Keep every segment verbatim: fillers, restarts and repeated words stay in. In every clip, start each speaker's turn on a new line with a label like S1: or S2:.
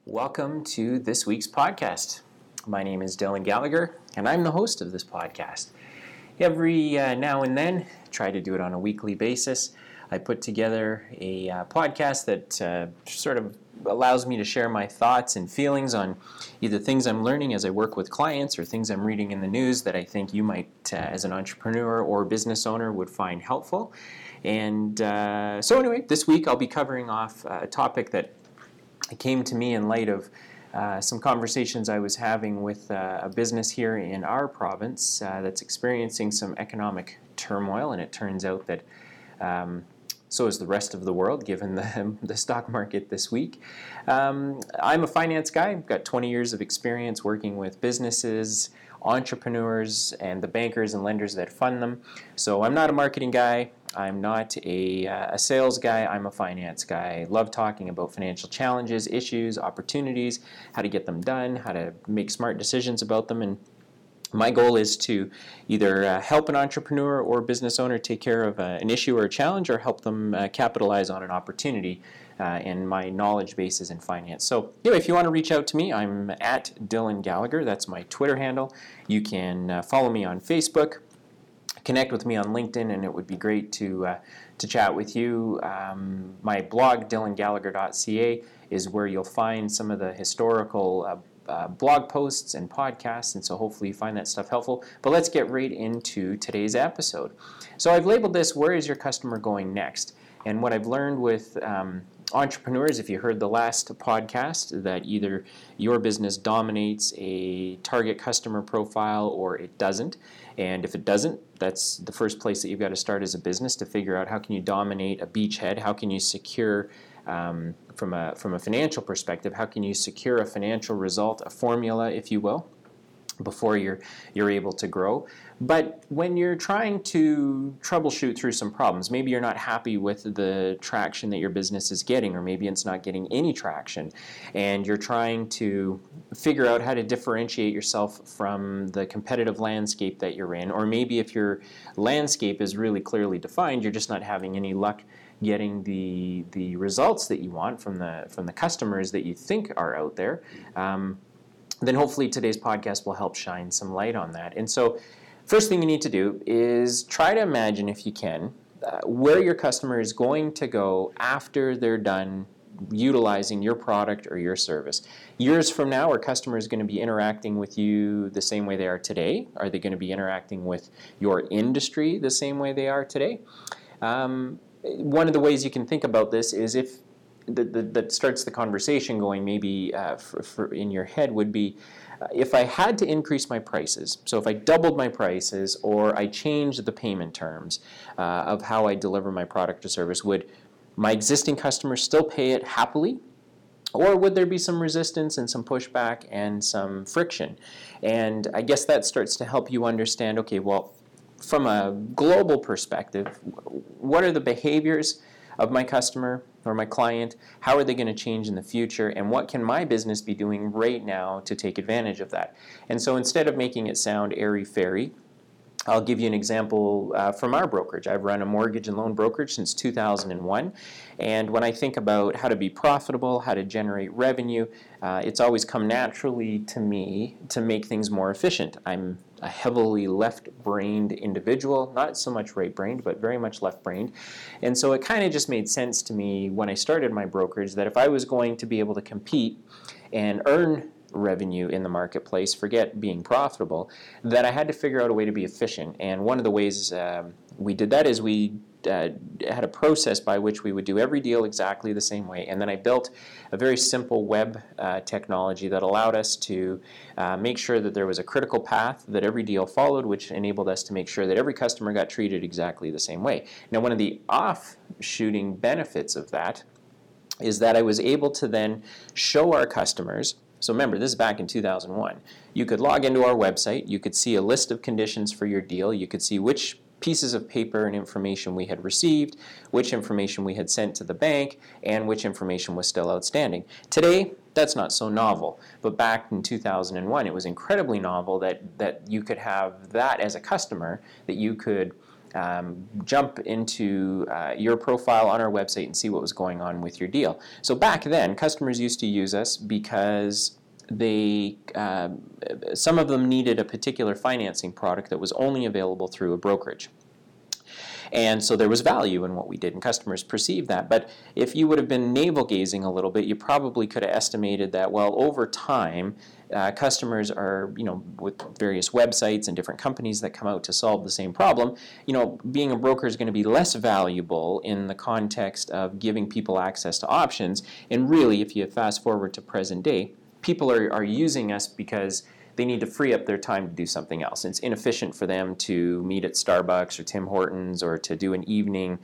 S1: Welcome to this week's podcast. My name is Dylan Gallagher, and I'm the host of this podcast. Every uh, now and then, try to do it on a weekly basis, I put together a uh, podcast that uh, sort of allows me to share my thoughts and feelings on either things I'm learning as I work with clients or things I'm reading in the news that I think you might, uh, as an entrepreneur or business owner, would find helpful. And uh, so anyway, this week I'll be covering off a topic that it came to me in light of uh, some conversations I was having with uh, a business here in our province uh, that's experiencing some economic turmoil, and it turns out that um, so is the rest of the world, given the, the stock market this week. Um, I'm a finance guy. I've got twenty years of experience working with businesses, entrepreneurs, and the bankers and lenders that fund them. So I'm not a marketing guy. I'm not a, uh, a sales guy. I'm a finance guy. I love talking about financial challenges, issues, opportunities, how to get them done, how to make smart decisions about them. And my goal is to either uh, help an entrepreneur or business owner take care of uh, an issue or a challenge, or help them uh, capitalize on an opportunity. Uh, and my knowledge base is in finance. So anyway, if you want to reach out to me, I'm at Dylan Gallagher. That's my Twitter handle. You can uh, follow me on Facebook, connect with me on LinkedIn, and it would be great to uh, to chat with you. Um, my blog, dylan gallagher dot c a, is where you'll find some of the historical uh, uh, blog posts and podcasts, and so hopefully you find that stuff helpful. But let's get right into today's episode. So I've labeled this, Where is your customer going next? And what I've learned with um, entrepreneurs, if you heard the last podcast, that either your business dominates a target customer profile or it doesn't. And if it doesn't, that's the first place that you've got to start as a business, to figure out how can you dominate a beachhead, how can you secure, um, from a from a financial perspective, how can you secure a financial result, a formula, if you will, before you're you're able to grow. But when you're trying to troubleshoot through some problems, maybe you're not happy with the traction that your business is getting, or maybe it's not getting any traction, and you're trying to figure out how to differentiate yourself from the competitive landscape that you're in, or maybe if your landscape is really clearly defined, you're just not having any luck getting the the results that you want from the from the customers that you think are out there. Um, then hopefully today's podcast will help shine some light on that. And so first thing you need to do is try to imagine, if you can, uh, where your customer is going to go after they're done utilizing your product or your service. Years from now, are customers going to be interacting with you the same way they are today? Are they going to be interacting with your industry the same way they are today? Um, one of the ways you can think about this is if That, that, that starts the conversation going maybe uh, for, for in your head would be, uh, if I had to increase my prices, so if I doubled my prices or I changed the payment terms uh, of how I deliver my product or service, would my existing customers still pay it happily? Or would there be some resistance and some pushback and some friction? And I guess that starts to help you understand, okay, well, from a global perspective, what are the behaviors of my customer or my client? How are they going to change in the future? And what can my business be doing right now to take advantage of that? And so instead of making it sound airy-fairy, I'll give you an example uh, from our brokerage. I've run a mortgage and loan brokerage since two thousand one, and when I think about how to be profitable, how to generate revenue, uh, it's always come naturally to me to make things more efficient. I'm a heavily left-brained individual, not so much right-brained, but very much left-brained, and so it kind of just made sense to me when I started my brokerage that if I was going to be able to compete and earn revenue in the marketplace, forget being profitable, that I had to figure out a way to be efficient. And one of the ways um, we did that is we uh, had a process by which we would do every deal exactly the same way. And then I built a very simple web uh, technology that allowed us to uh, make sure that there was a critical path that every deal followed, which enabled us to make sure that every customer got treated exactly the same way. Now, one of the offshooting benefits of that is that I was able to then show our customers. So remember, this is back in two thousand one. You could log into our website, you could see a list of conditions for your deal, you could see which pieces of paper and information we had received, which information we had sent to the bank, and which information was still outstanding. Today, that's not so novel, but back in two thousand one, it was incredibly novel that, that you could have that as a customer, that you could um, jump into uh, your profile on our website and see what was going on with your deal. So back then, customers used to use us because they, uh, some of them needed a particular financing product that was only available through a brokerage. And so there was value in what we did, and customers perceived that. But if you would have been navel-gazing a little bit, you probably could have estimated that, well, over time, uh, customers are, you know, with various websites and different companies that come out to solve the same problem, you know, being a broker is going to be less valuable in the context of giving people access to options. And really, if you fast forward to present day, people are, are using us because they need to free up their time to do something else. It's inefficient for them to meet at Starbucks or Tim Hortons or to do an evening,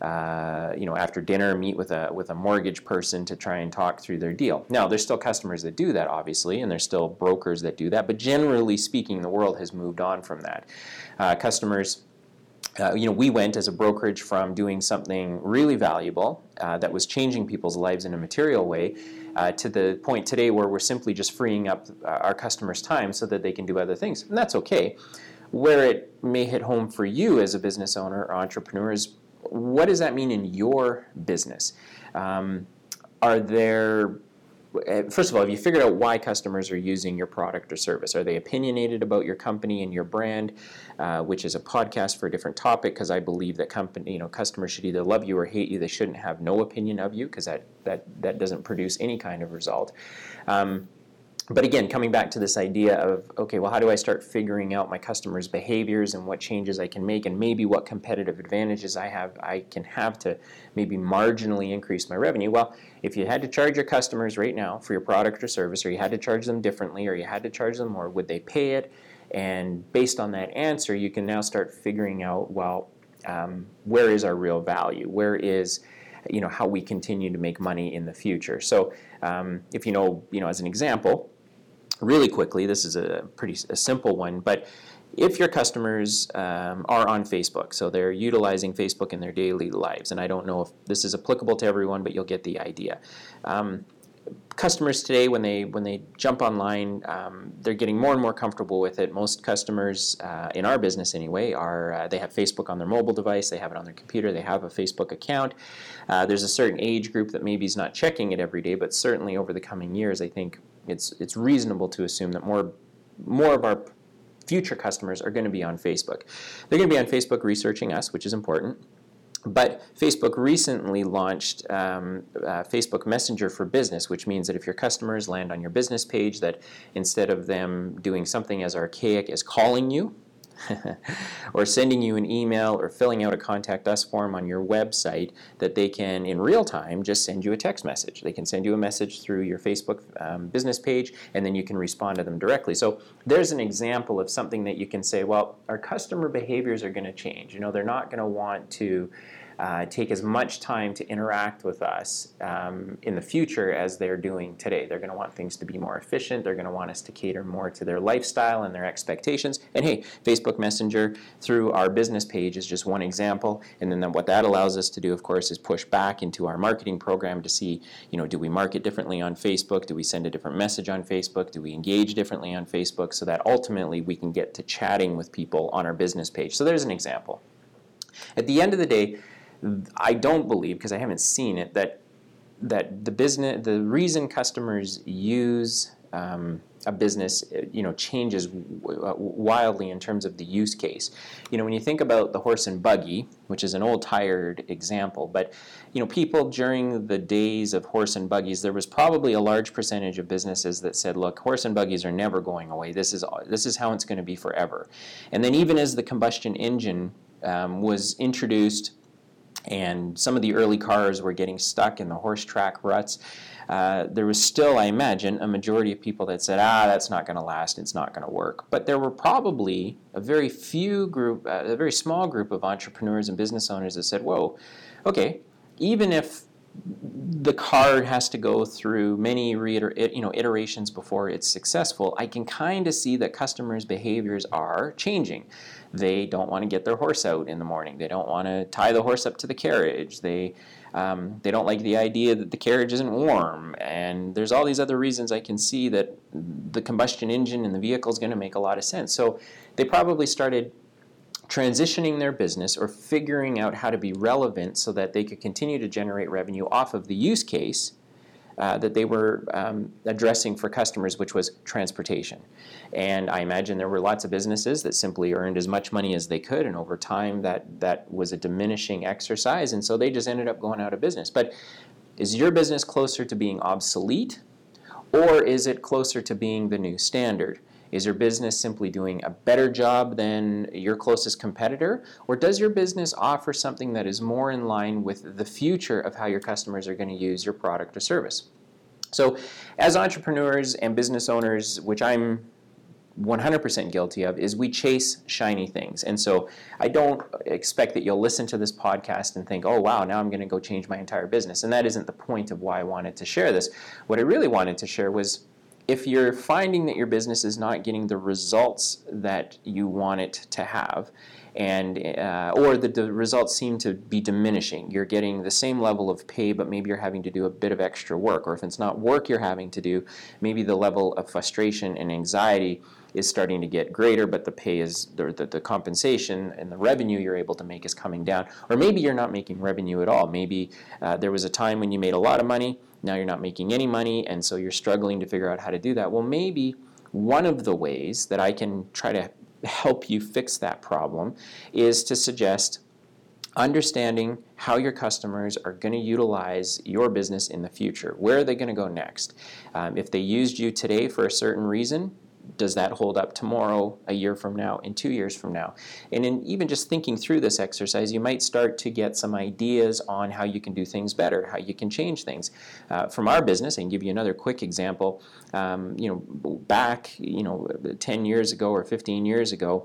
S1: uh, you know, after dinner, meet with a with a mortgage person to try and talk through their deal. Now, there's still customers that do that, obviously, and there's still brokers that do that. But generally speaking, the world has moved on from that. Uh, customers. Uh, you know, we went as a brokerage from doing something really valuable uh, that was changing people's lives in a material way uh, to the point today where we're simply just freeing up uh, our customers' time so that they can do other things. And that's okay. Where it may hit home for you as a business owner or entrepreneur is, what does that mean in your business? Um, are there... First of all, have you figured out why customers are using your product or service? Are they opinionated about your company and your brand, uh, which is a podcast for a different topic, because I believe that company, you know, customers should either love you or hate you. They shouldn't have no opinion of you, because that, that, that doesn't produce any kind of result. Um, But again, coming back to this idea of, okay, well, how do I start figuring out my customers' behaviors and what changes I can make, and maybe what competitive advantages I have, I can have to maybe marginally increase my revenue? Well, if you had to charge your customers right now for your product or service, or you had to charge them differently, or you had to charge them more, would they pay it? And based on that answer, you can now start figuring out, well, um, where is our real value? Where is, you know, how we continue to make money in the future? So um, if you know, you know, as an example, really quickly, this is a pretty a simple one, but if your customers um, are on Facebook, so they're utilizing Facebook in their daily lives, and I don't know if this is applicable to everyone, but you'll get the idea. Um, customers today, when they when they jump online, um, they're getting more and more comfortable with it. Most customers uh, in our business anyway are uh, they have Facebook on their mobile device, they have it on their computer, they have a Facebook account. Uh, there's a certain age group that maybe is not checking it every day, but certainly over the coming years, I think it's it's reasonable to assume that more more of our future customers are going to be on Facebook. They're going to be on Facebook researching us, which is important. But Facebook recently launched um, uh, Facebook Messenger for Business, which means that if your customers land on your business page, that instead of them doing something as archaic as calling you, or sending you an email or filling out a contact us form on your website, that they can in real time just send you a text message. They can send you a message through your Facebook um, business page, and then you can respond to them directly. So there's an example of something that you can say, well, our customer behaviors are going to change. You know, they're not going to want to Uh, take as much time to interact with us um, in the future as they're doing today. They're going to want things to be more efficient. They're going to want us to cater more to their lifestyle and their expectations. And hey, Facebook Messenger through our business page is just one example. And then what that allows us to do, of course, is push back into our marketing program to see, you know, do we market differently on Facebook? Do we send a different message on Facebook? Do we engage differently on Facebook, so that ultimately we can get to chatting with people on our business page? So there's an example. At the end of the day, I don't believe, because I haven't seen it, that that the business, the reason customers use um, a business, you know, changes w- wildly in terms of the use case. You know, when you think about the horse and buggy, which is an old tired example, but you know, people during the days of horse and buggies, there was probably a large percentage of businesses that said, look, horse and buggies are never going away. This is this is how it's going to be forever. And then even as the combustion engine um, was introduced, and some of the early cars were getting stuck in the horse track ruts, uh, there was still, I imagine, a majority of people that said, ah, that's not going to last, it's not going to work. But there were probably a very few group, uh, a very small group of entrepreneurs and business owners that said, whoa, okay, even if the car has to go through many reiter- you know, iterations before it's successful, I can kind of see that customers' behaviors are changing. They don't want to get their horse out in the morning. They don't want to tie the horse up to the carriage. They um, they don't like the idea that the carriage isn't warm. And there's all these other reasons I can see that the combustion engine in the vehicle is going to make a lot of sense. So they probably started transitioning their business or figuring out how to be relevant so that they could continue to generate revenue off of the use case uh, that they were um, addressing for customers, which was transportation. And I imagine there were lots of businesses that simply earned as much money as they could, and over time that, that was a diminishing exercise, and so they just ended up going out of business. But is your business closer to being obsolete, or is it closer to being the new standard? Is your business simply doing a better job than your closest competitor? Or does your business offer something that is more in line with the future of how your customers are going to use your product or service? So as entrepreneurs and business owners, which I'm one hundred percent guilty of, is we chase shiny things. And so I don't expect that you'll listen to this podcast and think, oh wow, now I'm going to go change my entire business. And that isn't the point of why I wanted to share this. What I really wanted to share was, if you're finding that your business is not getting the results that you want it to have, and uh, or the, the results seem to be diminishing, you're getting the same level of pay, but maybe you're having to do a bit of extra work, or if it's not work you're having to do, maybe the level of frustration and anxiety is starting to get greater, but the pay is, the, the, the compensation and the revenue you're able to make is coming down. Or maybe you're not making revenue at all. Maybe uh, there was a time when you made a lot of money, now you're not making any money, and so you're struggling to figure out how to do that. Well, maybe one of the ways that I can try to help you fix that problem is to suggest understanding how your customers are going to utilize your business in the future. Where are they going to go next? Um, if they used you today for a certain reason, does that hold up tomorrow, a year from now, and two years from now? And in even just thinking through this exercise, you might start to get some ideas on how you can do things better, how you can change things. Uh, from our business, I can give you another quick example. Um, you know, back, you know, ten years ago or fifteen years ago,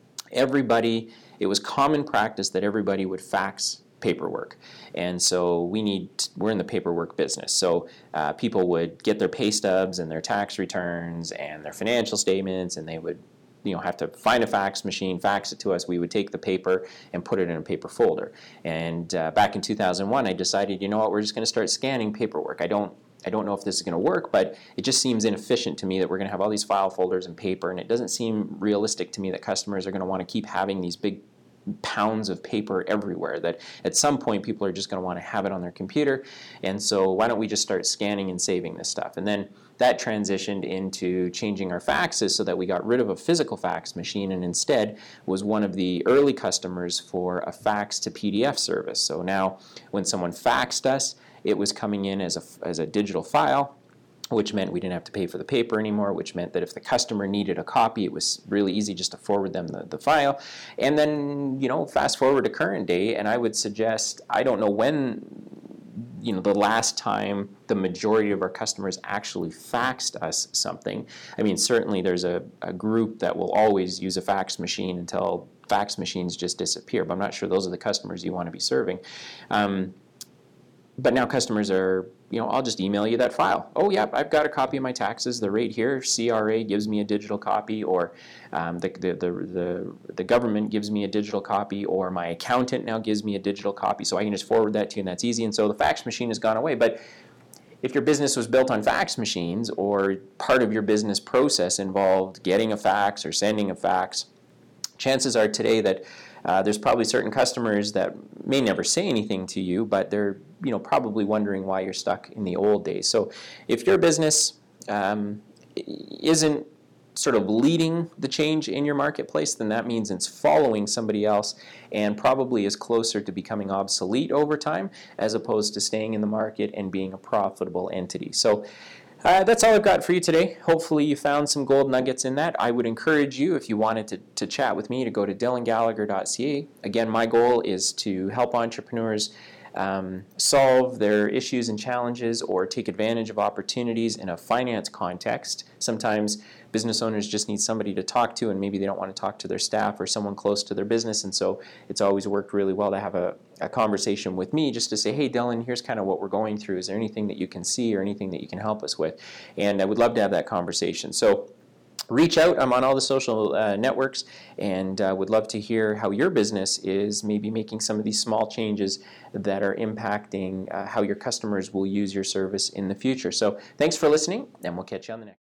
S1: everybody, it was common practice that everybody would fax paperwork. And so we need, we're in the paperwork business. So uh, people would get their pay stubs and their tax returns and their financial statements, and they would, you know, have to find a fax machine, fax it to us. We would take the paper and put it in a paper folder. And uh, back in two thousand one, I decided, you know what, we're just going to start scanning paperwork. I don't I don't know if this is going to work, but it just seems inefficient to me that we're going to have all these file folders and paper, and it doesn't seem realistic to me that customers are going to want to keep having these big pounds of paper everywhere, that at some point people are just going to want to have it on their computer. And so why don't we just start scanning and saving this stuff? And then that transitioned into changing our faxes so that we got rid of a physical fax machine and instead was one of the early customers for a fax to P D F service. So now when someone faxed us, it was coming in as a, as a digital file, which meant we didn't have to pay for the paper anymore, which meant that if the customer needed a copy, it was really easy just to forward them the, the file. And then, you know, fast forward to current day, and I would suggest, I don't know when, you know, the last time the majority of our customers actually faxed us something. I mean, certainly there's a, a group that will always use a fax machine until fax machines just disappear, but I'm not sure those are the customers you want to be serving. Um, but now customers are, you know, I'll just email you that file. Oh, yeah, I've got a copy of my taxes. They're right here. C R A gives me a digital copy, or um, the, the, the, the, the government gives me a digital copy, or my accountant now gives me a digital copy. So I can just forward that to you, and that's easy. And so the fax machine has gone away. But if your business was built on fax machines, or part of your business process involved getting a fax or sending a fax, chances are today that uh, there's probably certain customers that may never say anything to you, but they're, you know, probably wondering why you're stuck in the old days. So if your business um, isn't sort of leading the change in your marketplace, then that means it's following somebody else and probably is closer to becoming obsolete over time as opposed to staying in the market and being a profitable entity. So Uh, that's all I've got for you today. Hopefully you found some gold nuggets in that. I would encourage you, if you wanted to, to chat with me, to go to dylan gallagher dot c a. Again, my goal is to help entrepreneurs um, solve their issues and challenges or take advantage of opportunities in a finance context. Sometimes business owners just need somebody to talk to, and maybe they don't want to talk to their staff or someone close to their business, and so it's always worked really well to have a, a conversation with me just to say, hey, Dylan, here's kind of what we're going through. Is there anything that you can see or anything that you can help us with? And I would love to have that conversation. So reach out. I'm on all the social uh, networks, and uh, would love to hear how your business is maybe making some of these small changes that are impacting uh, how your customers will use your service in the future. So thanks for listening, and we'll catch you on the next.